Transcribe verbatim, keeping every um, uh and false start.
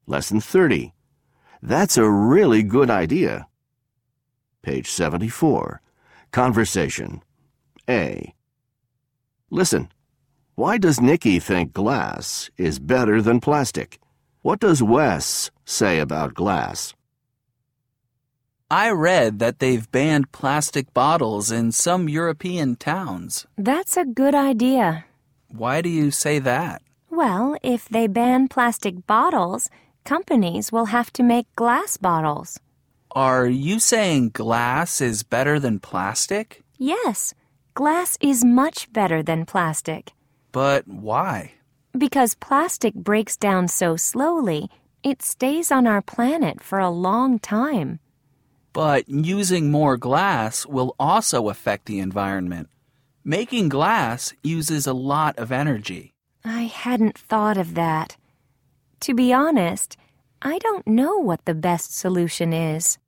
Lesson thirty. That's a really good idea. Page seventy-four. Conversation. A. Listen. Why does Nikki think glass is better than plastic? What does Wes say about glass? I read that they've banned plastic bottles in some European towns. That's a good idea. Why do you say that? Well, if they ban plastic bottles, companies will have to make glass bottles. Are you saying glass is better than plastic? Yes, glass is much better than plastic. But why? Because plastic breaks down so slowly, it stays on our planet for a long time. But using more glass will also affect the environment. Making glass uses a lot of energy. I hadn't thought of that. To be honest, I don't know what the best solution is.